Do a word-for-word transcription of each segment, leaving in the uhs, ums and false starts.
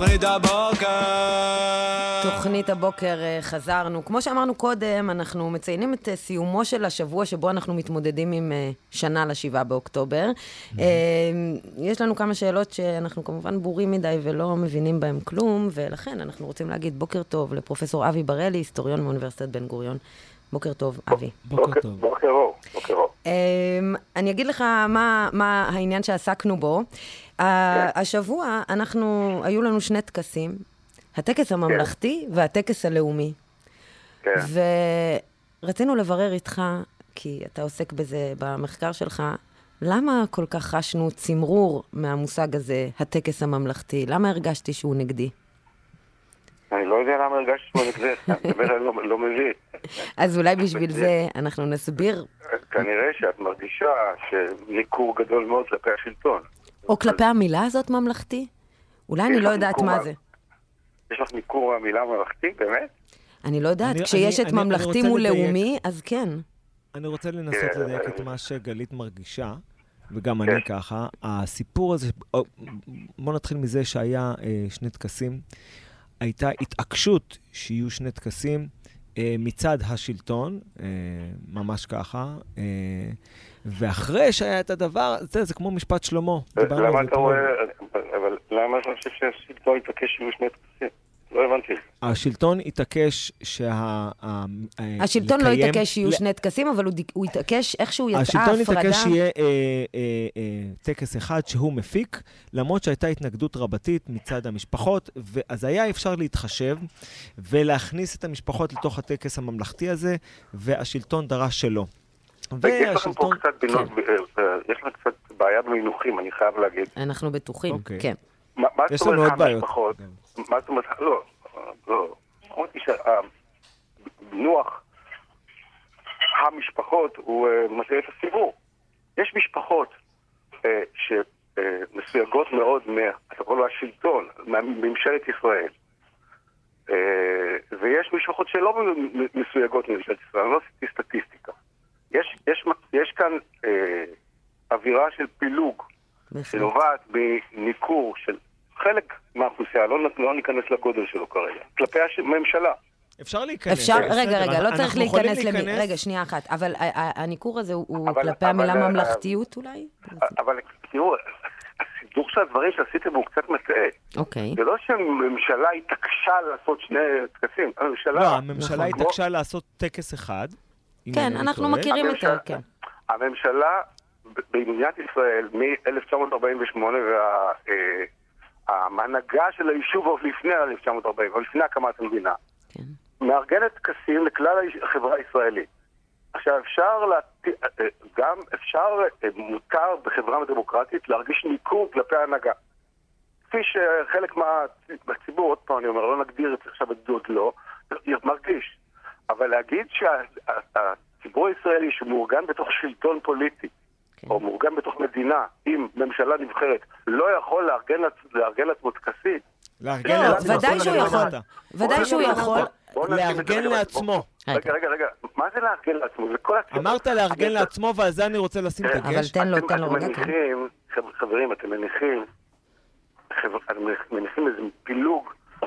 תוכנית הבוקר. תוכנית הבוקר חזרנו. כמו שאמרנו קודם, אנחנו מציינים את סיומו של השבוע שבו אנחנו מתמודדים עם שנה לשבעה באוקטובר. יש לנו כמה שאלות שאנחנו כמובן בורים מדי ולא מבינים בהם כלום, ולכן אנחנו רוצים להגיד בוקר טוב לפרופסור אבי בראלי, היסטוריון מאוניברסיטת בן גוריון. בוקר טוב, אבי. בוקר טוב. בוקר אור, בוקר אור. אני אגיד לך מה, מה העניין שעסקנו בו. השבוע אנחנו, היו לנו שני טקסים, הטקס הממלכתי והטקס הלאומי. ורצינו לברר איתך, כי אתה עוסק בזה במחקר שלך, למה כל כך חשנו צמרור מהמושג הזה, הטקס הממלכתי? למה הרגשתי שהוא נגדי? אני לא יודע למה הרגשתי שהוא נגדי, אני לא מבין. אז אולי בשביל זה אנחנו נסביר. כנראה שאת מרגישה שניכור גדול מאוד כלפי השלטון. או כלפי המילה הזאת ממלכתי? אולי אני לא יודעת מה זה. יש לך ניכור המילה ממלכתי, באמת? אני לא יודעת, כשיש את ממלכתי מול לאומי, אז כן. אני רוצה לנסות לדייק את מה שגלית מרגישה, וגם אני ככה. הסיפור הזה, בוא נתחיל מזה שהיה שני טקסים, הייתה התעקשות שיהיו שני טקסים מצד השלטון, ממש ככה, ואחרי שהיה את הדבר, זה, זה כמו משפט שלמה. למה אתה רואה, אבל למה אתה חושב שהשלטון התעקש שיהיו שני טקסים? לא הבנתי. השלטון התעקש שה... השלטון לא התעקש שיהיו שני טקסים, אבל הוא התעקש איכשהו יצאה הפרדה. השלטון התעקש שיהיה טקס אחד שהוא מפיק, למרות שהייתה התנגדות רבתית מצד המשפחות, אז היה אפשר להתחשב ולהכניס את המשפחות לתוך הטקס הממלכתי הזה, והשלטון דרש שלו. יש לכם פה קצת, יש לכם קצת בעיה במינוחים, אני חייב להגיד. אנחנו בטוחים, כן. יש לנו עוד בעיות. מה זאת אומרת? לא, לא. אמרתי שהמינוח המשפחות הוא מטעה את הציבור. יש משפחות שמסויגות מאוד מהשלטון, מהממשלת ישראל. ויש משפחות שלא מסויגות מממשלת ישראל, אני לא עשיתי סטטיסטיקה. יש, יש, יש כאן אווירה של פילוג, שנובעת בניכור של חלק מהאוכלוסייה, לא, לא ניכנס לגודל שלו כרגע, כלפי הממשלה. אפשר להיכנס. אפשר, רגע, רגע, לא צריך להיכנס למי. רגע, שנייה אחת. אבל הניכור הזה הוא כלפי המילה ממלכתיות אולי? אבל תראו, הסידור של הדברים שעשיתם הוא קצת מטעה. אוקיי. זה לא שהממשלה התעקשה לעשות שני טקסים. לא, הממשלה התעקשה לעשות טקס אחד. כן, אנחנו מכירים את זה, כן. הממשלה במדינת ישראל מ-אלף תשע מאות ארבעים ושמונה וההנהגה של היישוב עוד לפני אלף תשע מאות ארבעים, עוד לפני הקמת המדינה, מארגנת טקסים לכלל החברה הישראלית. עכשיו אפשר, גם אפשר, מותר בחברה דמוקרטית להרגיש ניכור כלפי ההנהגה. כפי שחלק מהציבור, עוד פעם אני אומר, לא נגדיר את זה עכשיו בדוד לא, מרגיש. אבל להגיד שהציבור הישראלי שמאורגן בתוך שלטון פוליטי, או מאורגן בתוך מדינה עם ממשלה נבחרת, לא יכול לארגן לעצמו טקסים. לא, ודאי שהוא יכול. ודאי שהוא יכול. לארגן לעצמו. רגע, רגע, רגע. מה זה לארגן לעצמו? אמרת לארגן לעצמו, ועל זה אני רוצה לשים את הדגש. אבל תן לו, תן לו רגע. חברים, אתם מניחים, אתם מניחים איזה פילוג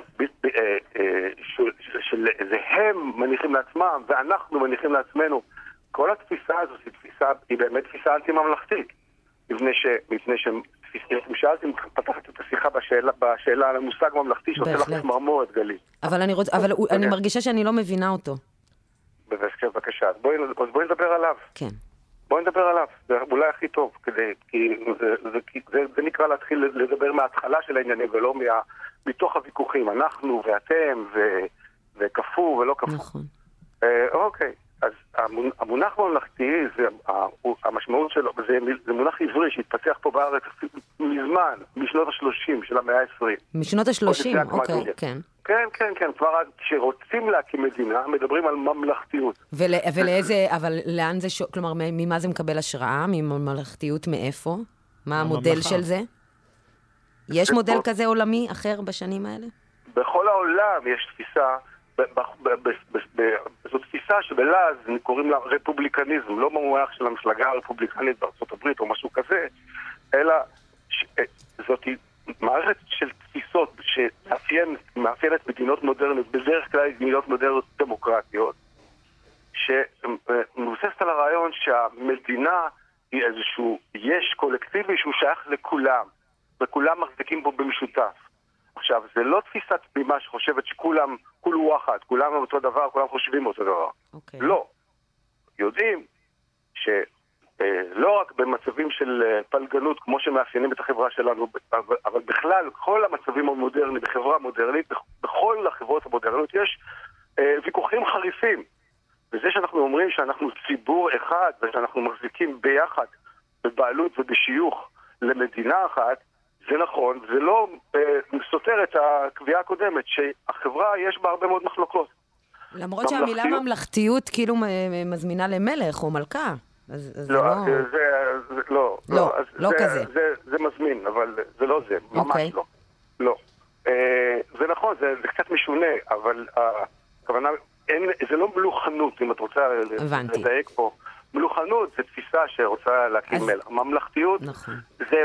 של איזה הם מניחים לעצמם, ואנחנו מניחים לעצמנו. כל התפיסה הזו היא תפיסה, היא באמת תפיסה אנטי-ממלכתית. מפני שאלתם, פתחת את השיחה בשאלה על המושג ממלכתי שעושה לך מרמורת, גלי. אבל אני מרגישה שאני לא מבינה אותו. בבקשה, אז בואי נדבר עליו. כן. בואי נדבר עליו, זה אולי הכי טוב, כי זה נקרא להתחיל לדבר מההתחלה של העניינים, ולא מתוך הוויכוחים, אנחנו ואתם, וכפו ולא כפו. נכון. אוקיי. אז המונח ממלכתי, המשמעות שלו, זה מונח עברי שהתפתח פה בארץ מזמן, משנות ה-שלושים של המאה ה-עשרים. משנות ה-שלושים, אוקיי, כן. כן, כן, כן, כבר כשרוצים להקים מדינה, מדברים על ממלכתיות. ולאיזה, אבל לאן זה, כלומר, ממה זה מקבל השראה? מממלכתיות מאיפה? מה המודל של זה? יש מודל כזה עולמי אחר בשנים האלה? בכל העולם יש תפיסה, זו תפיסה שבלעז קוראים לה רפובליקניזם, לא במונח של המפלגה הרפובליקנית בארצות הברית או משהו כזה, אלא זאת מערכת של תפיסות שמאפיינת מדינות מודרניות, בדרך כלל מדינות מודרניות דמוקרטיות, שמבוססת על הרעיון שהמדינה היא איזשהו יש קולקטיבי שהוא שייך לכולם, וכולם מחזיקים בו במשותף. עכשיו, זה לא תפיסת תמימה שחושבת שכולם, כולו אחד, כולם אותו דבר, כולם חושבים אותו דבר. Okay. לא. יודעים שלא רק במצבים של פלגנות, כמו שמאפיינים את החברה שלנו, אבל בכלל, כל המצבים המודרניים, בחברה מודרנית, בכל החברות המודרניות יש ויכוחים חריפים. וזה שאנחנו אומרים שאנחנו ציבור אחד, ושאנחנו מחזיקים ביחד, בבעלות ובשיוך למדינה אחת, זה נכון, זה לא אה, סותר את הקביעה הקודמת, שהחברה יש בה הרבה מאוד מחלוקות. למרות שהמילה ממלכתיות כאילו מזמינה למלך או מלכה. אז, אז לא, זה לא... זה, זה, לא, לא, לא, לא זה, כזה. זה, זה, זה מזמין, אבל זה לא זה, ממש okay. לא. לא. אה, זה נכון, זה, זה קצת משונה, אבל הכוונה, אין, זה לא מלוכנות, אם את רוצה הבנתי. לדייק פה. מלוכנות זה תפיסה שרוצה להקים אז... מלך. ממלכתיות נכון. זה...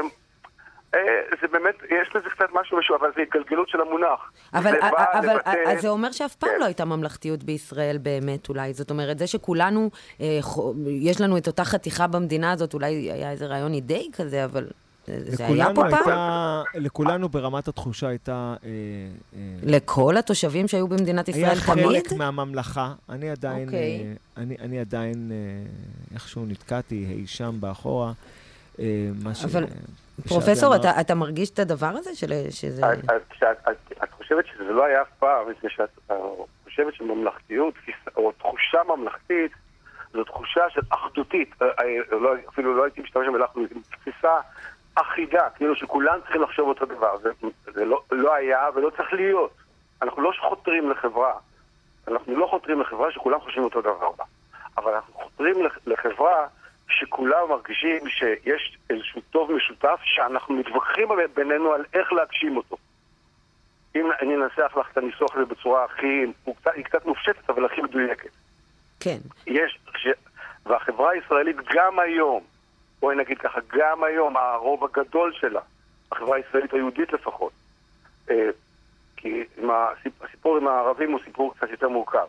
זה באמת, יש לזה קצת משהו משהו, אבל זה התגלגלות של המונח. אבל, זה בא אבל לבטא... אז זה אומר שאף פעם כן. לא הייתה ממלכתיות בישראל באמת אולי. זאת אומרת, זה שכולנו, אה, יש לנו את אותה חתיכה במדינה הזאת, אולי היה איזה רעיון אידאי כזה, אבל זה היה פה הייתה, פעם. לכולנו ברמת התחושה הייתה... אה, אה, לכל התושבים שהיו במדינת ישראל תמיד? היה חלק מהממלכה. אני עדיין, אוקיי. אה, אני, אני עדיין אה, איכשהו נתקעתי אי שם באחורה. אה, מה ש... אבל... פרופסור, אתה, אתה מרגיש את הדבר הזה? של, שזה... את, את, את, את חושבת שזה לא היה אף פעם, שאת חושבת שממלכתיות, או תחושה ממלכתית, זו תחושה של אחדותית, לא, אפילו לא הייתי משתמש במילה אחדותית, תפיסה אחידה, כאילו שכולם צריכים לחשוב אותו דבר. זה, זה לא, לא היה ולא צריך להיות. אנחנו לא חותרים לחברה, אנחנו לא חותרים לחברה שכולם חושבים אותו דבר בה. אבל אנחנו חותרים לחברה שכולם מרגישים שיש איזשהו טוב משותף שאנחנו מתווכחים בינינו על איך להגשים אותו. אם אני אנסח לך את הניסוח הזה בצורה הכי, היא קצת מופשטת אבל הכי מדויקת. כן. יש, ש... והחברה הישראלית גם היום, בואי נגיד ככה, גם היום הרוב הגדול שלה, החברה הישראלית היהודית לפחות, אה, כי הסיפור עם הערבים הוא סיפור קצת יותר מורכב.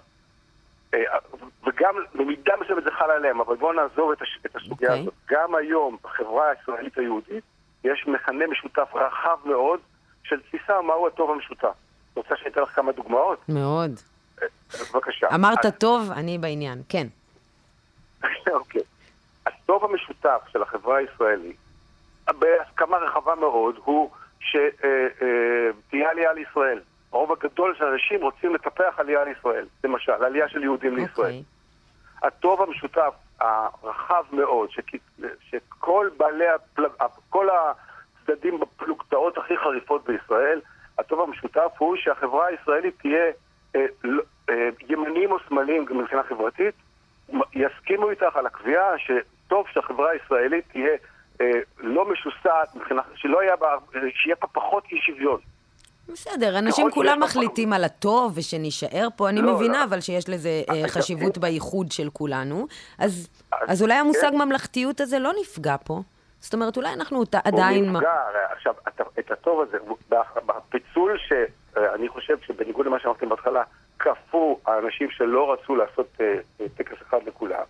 וגם במידה מסוימת זה חל עליהם, אבל בואו נעזוב את, הש... את הסוגיה okay. הזאת. גם היום בחברה הישראלית היהודית יש מכנה משותף רחב מאוד של תפיסה מהו הטוב המשותף. רוצה שאני אתן לך כמה דוגמאות? מאוד. בבקשה. אמרת אז... טוב, אני בעניין, כן. אוקיי. הטוב המשותף של החברה הישראלית, בהסכמה רחבה מאוד, הוא שתהיה עלייה לישראל. הרוב הגדול של אנשים רוצים לטפח עלייה לישראל, למשל, עלייה של יהודים okay. לישראל. הטוב המשותף הרחב מאוד, שכ... שכל בעלי, הפל... כל הצדדים בפלוגתאות הכי חריפות בישראל, הטוב המשותף הוא שהחברה הישראלית תהיה אה, אה, ימנים או שמאליים גם מבחינה חברתית, יסכימו איתך על הקביעה שטוב שהחברה הישראלית תהיה אה, לא משוסעת, מבחינה... שלא יהיה בה... שיהיה פה פחות אי שוויון. בסדר, אנשים כולם מחליטים על הטוב ושנשאר פה, אני מבינה אבל שיש לזה חשיבות בייחוד של כולנו, אז אולי המושג ממלכתיות הזה לא נפגע פה. זאת אומרת, אולי אנחנו עדיין... הוא נפגע, עכשיו, את הטוב הזה, בפיצול שאני חושב שבניגוד למה שאמרתם בהתחלה, כפו האנשים שלא רצו לעשות טקס אחד לכולם.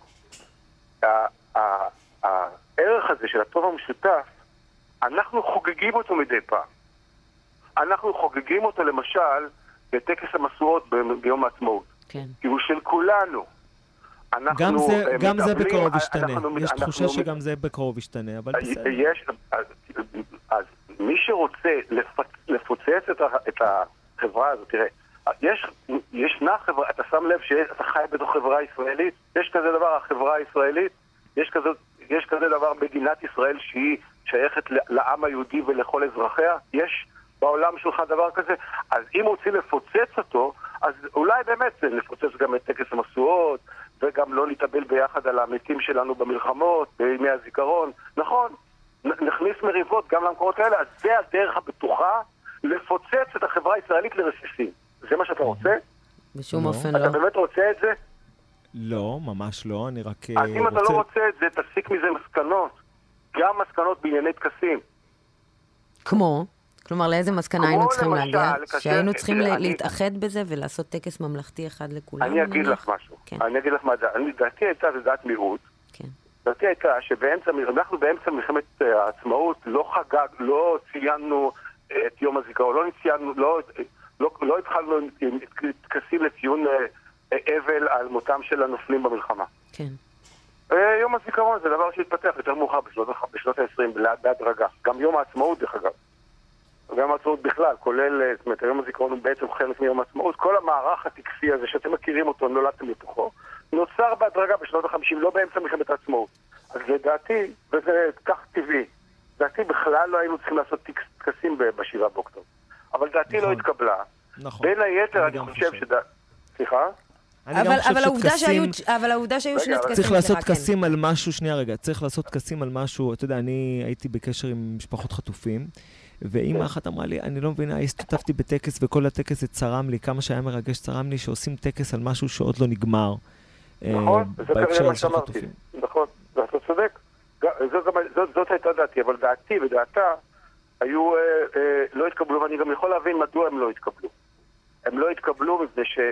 הערך הזה של הטוב המשותף, אנחנו חוגגים אותו מדי פעם. אנחנו חוגגים אותו למשל בטקס המשואות ביום העצמאות. כן. כי הוא של כולנו. גם זה, גם זה בקרוב ישתנה. יש תחושה שגם זה בקרוב ישתנה, אבל בסדר. יש, אז, אז מי שרוצה לפוצץ את, את החברה הזאת, תראה, יש, ישנה חברה, אתה שם לב שאתה חי בתוך חברה ישראלית, יש כזה דבר, החברה הישראלית, יש כזה, יש כזה דבר מדינת ישראל שהיא שייכת לעם היהודי ולכל אזרחיה, יש בעולם שלך דבר כזה, אז אם רוצים לפוצץ אותו, אז אולי באמת לפוצץ גם את טקס המשואות, וגם לא להתאבל ביחד על המתים שלנו במלחמות, בימי הזיכרון. נכון, נכניס מריבות גם למקורות האלה, אז זה הדרך הבטוחה לפוצץ את החברה הישראלית לרסיסים. זה מה שאתה רוצה? בשום אופן לא. אתה באמת רוצה את זה? לא, ממש לא, אני רק רוצה... אז אם אתה לא רוצה את זה, תסיק מזה מסקנות. גם מסקנות בענייני טקסים. כמו? כלומר, לאיזה מסקנה היינו צריכים להגיע? שהיינו צריכים להתאחד בזה ולעשות טקס ממלכתי אחד לכולם? אני אגיד לך משהו. אני אגיד לך מה דעתי. דעתי הייתה, זה דעת מיעוט. דעתי הייתה שאנחנו באמצע מלחמת העצמאות לא חגג, לא ציינו את יום הזיכרון, לא ציינו, לא התחלנו עם טקסים לציון אבל על מותם של הנופלים במלחמה. כן. יום הזיכרון זה דבר שהתפתח יותר מאוחר בשנות ה-עשרים, בהדרגה. גם יום העצמאות, דרך אגב. גם העצמאות בכלל, כולל, זאת אומרת, יום הזיכרון הוא בעצם חלק מיום העצמאות. כל המערך הטקסי הזה שאתם מכירים אותו, נולדתם לתוכו, נוצר בהדרגה בשנות ה-חמישים, לא באמצע מלחמת העצמאות. אז לדעתי, וזה כך טבעי, דעתי בכלל לא היינו צריכים לעשות טקסים בשבעה באוקטובר. אבל דעתי לא התקבלה. נכון. בין היתר, אני חושב שדע... סליחה? אבל העובדה שהיו שני טקסים... צריך לעשות טקסים על משהו, שנייה רגע, צריך לעשות טקסים על משהו, אתה יודע, אני הייתי בקשר עם משפחות חטופים, ואמא אחת אמרה לי, אני לא מבינה, הסתתפתי בטקס וכל הטקס זה צרם לי, כמה שהיה מרגש צרם לי, שעושים טקס על משהו שעוד לא נגמר. נכון, זה כנראה מה שאמרתי. נכון, אתה צודק. זאת הייתה דעתי, אבל דעתי ודעתה היו, לא התקבלו, ואני גם יכול להבין מדוע הם לא התקבלו. הם לא התקבלו מפני ש...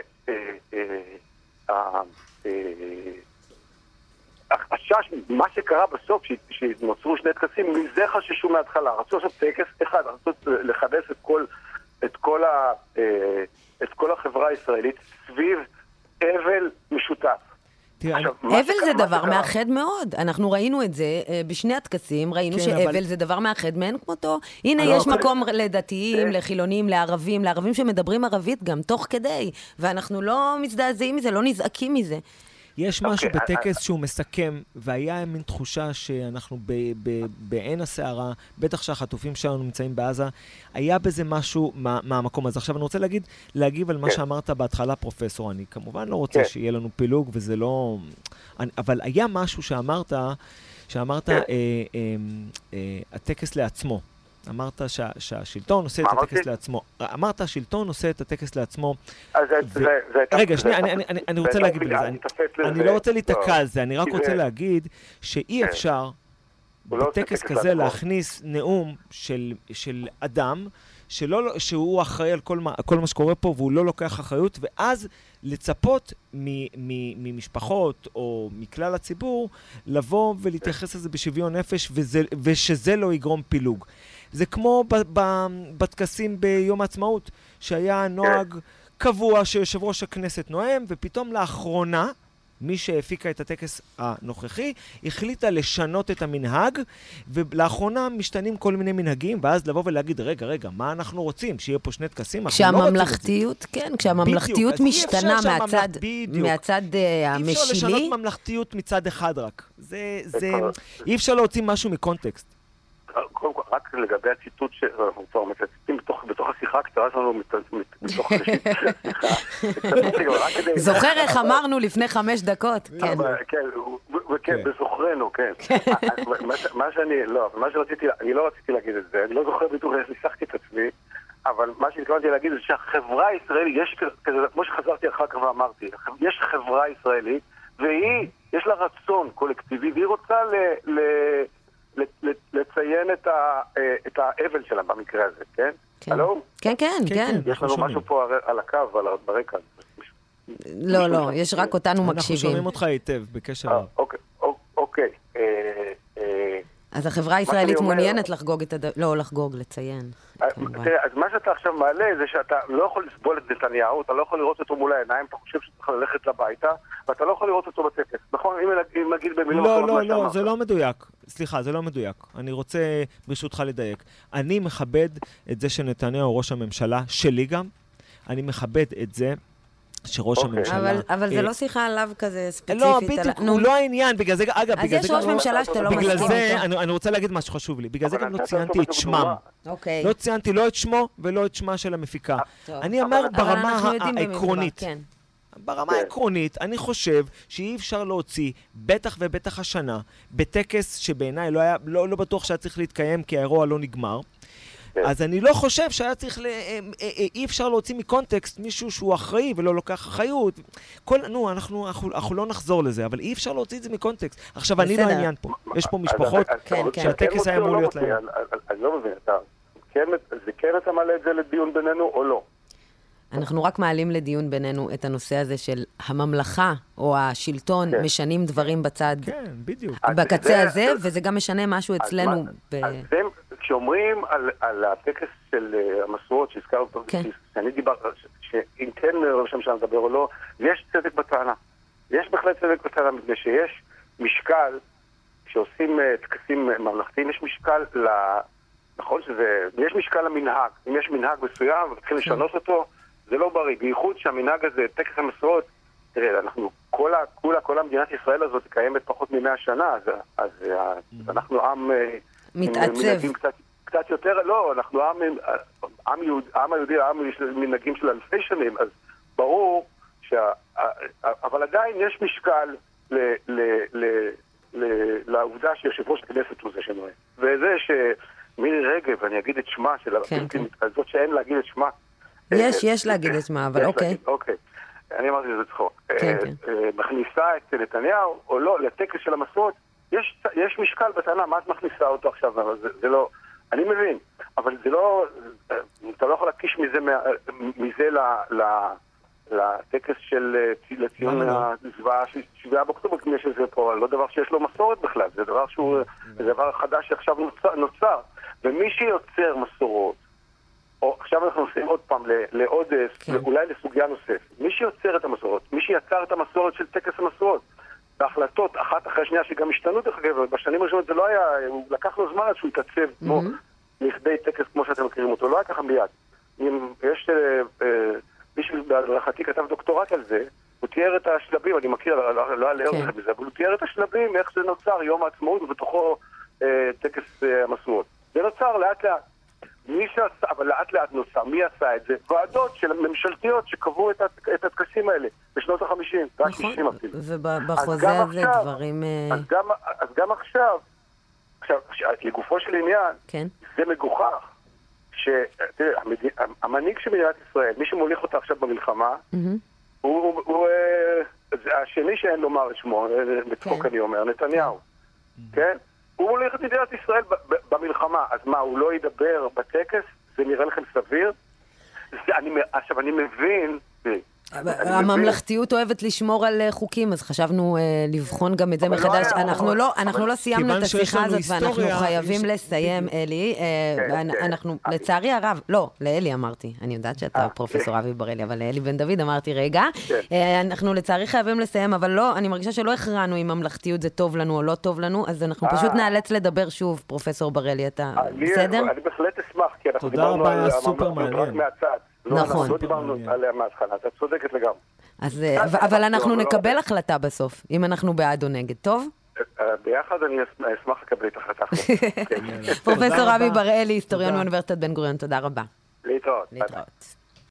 החשש, מה שקרה בסוף, שנוצרו שני טקסים, מזה חששו מההתחלה. רצו לעשות טקס אחד, רצו לחדש את כל, את כל, ה, את כל החברה הישראלית סביב אבל משותף. אבל זה דבר מאחד מאוד. אנחנו ראינו את זה בשני הטקסים, ראינו שאבל זה דבר מאחד מאין כמותו. הנה יש מקום לדתיים, לחילונים, לערבים, לערבים שמדברים ערבית גם תוך כדי, ואנחנו לא מזדעזעים מזה, לא נזעקים מזה. יש משהו בטקס שהוא מסכם, והיה מין תחושה שאנחנו בעין הסערה, בטח שהחטופים שלנו נמצאים בעזה, היה בזה משהו מהמקום הזה. עכשיו אני רוצה להגיד, להגיב על מה שאמרת בהתחלה, פרופסור, אני כמובן לא רוצה שיהיה לנו פילוג, וזה לא... אבל היה משהו שאמרת, שאמרת הטקס לעצמו. אמרת שהשלטון עושה את הטקס לעצמו. אמרת השלטון עושה את הטקס לעצמו. רגע, שנייה, אני רוצה להגיד בזה. אני לא רוצה להתעקע על זה, אני רק רוצה להגיד שאי אפשר בטקס כזה להכניס נאום של אדם שהוא אחראי על כל מה שקורה פה והוא לא לוקח אחריות, ואז לצפות ממשפחות או מכלל הציבור לבוא ולהתייחס לזה בשוויון נפש ושזה לא יגרום פילוג. זה כמו בטקסים ביום העצמאות, שהיה נוהג קבוע שיושב ראש הכנסת נואם, ופתאום לאחרונה, מי שהפיקה את הטקס הנוכחי, החליטה לשנות את המנהג, ולאחרונה משתנים כל מיני מנהגים, ואז לבוא ולהגיד, רגע, רגע, מה אנחנו רוצים? שיהיה פה שני טקסים? כשהממלכתיות, כן, כשהממלכתיות משתנה מהצד המשילי. אי אפשר לשנות ממלכתיות מצד אחד רק. זה, אי אפשר להוציא משהו מקונטקסט. קודם כל, רק לגבי הציטוט שאנחנו כבר מצטטים בתוך השיחה הקצרה שלנו, מתוך השיחה. זוכר איך אמרנו לפני חמש דקות? כן, בזוכרנו, כן. מה שאני, לא, מה שרציתי, אני לא רציתי להגיד את זה, אני לא זוכר בדיוק איך ניסחתי את עצמי, אבל מה שהתכוונתי להגיד זה שהחברה הישראלית, יש כזה, כמו שחזרתי אחר כך ואמרתי, יש חברה ישראלית, והיא, יש לה רצון קולקטיבי, והיא רוצה ל... לציין את האבל שלה במקרה הזה, כן? הלו? כן, כן, כן. יש לנו משהו פה על הקו, ברקע. לא, לא, יש רק אותנו מקשיבים. אנחנו שומעים אותך היטב, בקשר. אוקיי. אז החברה הישראלית מעוניינת לחגוג את הדבר, לא לחגוג, לציין. אז מה שאתה עכשיו מעלה זה שאתה לא יכול לסבול את נתניהו, אתה לא יכול לראות אותו מול העיניים, אתה חושב שאתה צריך ללכת לביתה, ואתה לא יכול לראות אותו בטקס. נכון? אם נגיד במילים לא, לא, לא, זה לא מדויק. סליחה, זה לא מדויק. אני רוצה ברשותך לדייק. אני מכבד את זה שנתניהו ראש הממשלה, שלי גם, אני מכבד את זה שראש הממשלה... אבל זה לא שיחה עליו כזה ספציפית. לא, בדיוק, הוא לא העניין, בגלל זה, אגב, אז יש ראש ממשלה שאתה לא מסכים איתו. בגלל זה, אני רוצה להגיד משהו חשוב לי, בגלל זה גם לא ציינתי את שמם. לא ציינתי לא את שמו ולא את שמה של המפיקה. אני אומר ברמה העקרונית. ברמה העקרונית, אני חושב שאי אפשר להוציא, בטח ובטח השנה, בטקס שבעיניי לא היה, לא בטוח שהיה צריך להתקיים כי האירוע לא נגמר, אז אני לא חושב שהיה צריך, אי אפשר להוציא מקונטקסט מישהו שהוא אחראי ולא לוקח אחריות. כל, נו, אנחנו, אנחנו, אנחנו לא נחזור לזה, אבל אי אפשר להוציא את זה מקונטקסט. עכשיו, אני לא העניין פה. יש פה משפחות שהטקס היה אמור להיות להם. אני לא מבין, כן, זה כן אתה מעלה את זה לדיון בינינו או לא? אנחנו רק מעלים לדיון בינינו את הנושא הזה של הממלכה או השלטון כן. משנים דברים בצד, כן, בדיוק. בקצה זה, הזה, זה, וזה גם משנה משהו אצלנו. אז, ב... אז זה, כשאומרים על, על הטקס של uh, המסורות שהזכרנו, כן. שאני דיבר, שאם כן ראש הממשלה מדבר או לא, יש צדק בטענה. יש בהחלט צדק בטענה, מפני שיש משקל, כשעושים uh, טקסים ממלכתיים, יש משקל ל... נכון שזה... יש משקל למנהג. אם יש מנהג מסוים וצריכים כן. לשנות אותו, זה לא בריא. בייחוד שהמנהג הזה, טקס המסורות, תראה, אנחנו, כל, כל, כל המדינת ישראל הזאת קיימת פחות ממאה שנה, אז, אז, אז אנחנו עם... מתעצב. קצת, קצת יותר, לא, אנחנו עם, עם, יהוד, עם היהודי, עם מנהגים של אלפי שנים, אז ברור שה... אבל עדיין יש משקל ל, ל, ל, ל, לעובדה שיושב ראש הכנסת הוא זה שנוהג. וזה שמירי רגב, אני אגיד את שמה של כן, כן. הזאת שאין להגיד את שמה, יש, יש להגיד את מה, אבל אוקיי. אוקיי, אני אמרתי שזה צחוק. כן, כן. מכניסה את נתניהו, או לא, לטקס של המסורת, יש משקל בטענה, מה את מכניסה אותו עכשיו? זה לא, אני מבין, אבל זה לא, אתה לא יכול להקיש מזה לטקס של לציון הזוועה של שבעה באוקטובר, כמו שזה פה, לא דבר שיש לו מסורת בכלל, זה דבר שהוא, זה דבר חדש שעכשיו נוצר, ומי שיוצר מסורות, או עכשיו אנחנו עושים עוד פעם לעוד, כן. אולי לסוגיה נוספת. מי שיוצר את המסורות, מי שיצר את המסורת של טקס המסורות, בהחלטות אחת אחרי שנייה שגם השתנו דרך אגב, בשנים הראשונות זה לא היה, הוא לקח לו זמן עד שהוא התעצב כמו mm-hmm. לכדי טקס כמו שאתם מכירים אותו, לא היה ככה מיד. אם יש, אה, אה, מישהו בהדרכתי כתב דוקטורט על זה, הוא תיאר את השלבים, אני מכיר, לא, לא עליהם כן. בזה, אבל הוא תיאר את השלבים, איך זה נוצר, יום העצמאות ובתוכו אה, טקס אה, המסורות. זה נוצר לאט לאט. מי שעשה, אבל לאט לאט נוצר, מי עשה את זה? ועדות של ממשלתיות שקבעו את, את התקסים האלה בשנות ה-חמישים, נכון, ובחוזה הזה דברים... אז גם, אז גם עכשיו, עכשיו, לגופו של עניין, כן. זה מגוחך, שתראה, המנהיג של מדינת ישראל, מי שמוליך אותה עכשיו במלחמה, mm-hmm. הוא, הוא, הוא, זה השני שאין לומר את שמו, בצחוק כן. אני אומר, נתניהו, mm-hmm. כן? הוא מוליך את מדינת ישראל במלחמה, אז מה, הוא לא ידבר בטקס? זה נראה לכם סביר? זה, אני, עכשיו, אני מבין... הממלכתיות אוהבת לשמור על חוקים, אז חשבנו לבחון גם את זה מחדש. אנחנו לא סיימנו את השיחה הזאת, ואנחנו חייבים לסיים, אלי. אנחנו, לצערי הרב, לא, לאלי אמרתי, אני יודעת שאתה פרופסור אבי בראלי, אבל לאלי בן דוד אמרתי, רגע, אנחנו לצערי חייבים לסיים, אבל לא, אני מרגישה שלא הכרענו אם ממלכתיות זה טוב לנו או לא טוב לנו, אז אנחנו פשוט נאלץ לדבר שוב, פרופסור בראלי, אתה בסדר? אני בהחלט אשמח, כי אנחנו דיברנו על הממלכתיות מהצד. נכון. לא דיברנו עליה מההתחלה, אתה צודקת לגמרי. אבל אנחנו נקבל החלטה בסוף, אם אנחנו בעד או נגד, טוב? ביחד אני אשמח לקבל את החלטה. פרופסור אבי בראלי, היסטוריון מאוניברסיטת בן גוריון, תודה רבה. להתראות. להתראות.